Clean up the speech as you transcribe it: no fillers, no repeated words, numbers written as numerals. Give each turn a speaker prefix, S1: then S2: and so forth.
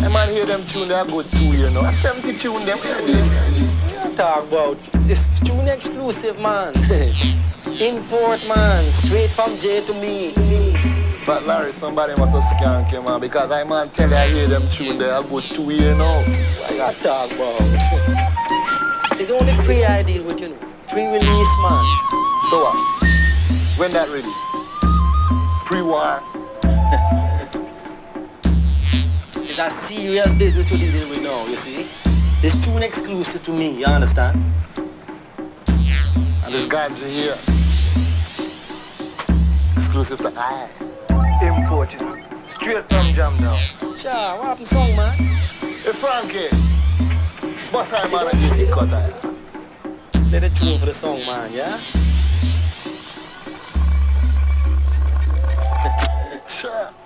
S1: I man hear them tune, they are good too, you know. I 70 tune them, what you
S2: talk about? This tune exclusive, man. Import, man. Straight from J to me.
S1: But Larry, somebody must have skank you, man, because I man tell you I hear them tune, they are good too, you know.
S2: What you talk about? It's only pre-I deal with, you know. Pre-release, man.
S1: So what? When that release? Pre-war?
S2: It's a serious business to deal with now, you see. This tune exclusive to me, you understand?
S1: And this ganja here, exclusive to I. Import, you know. Straight from Jam now.
S2: Cha, what happened song, man?
S1: Hey, Frankie. But I'm on a get it cut,
S2: Let it tune for the song, man, yeah?
S1: Sure.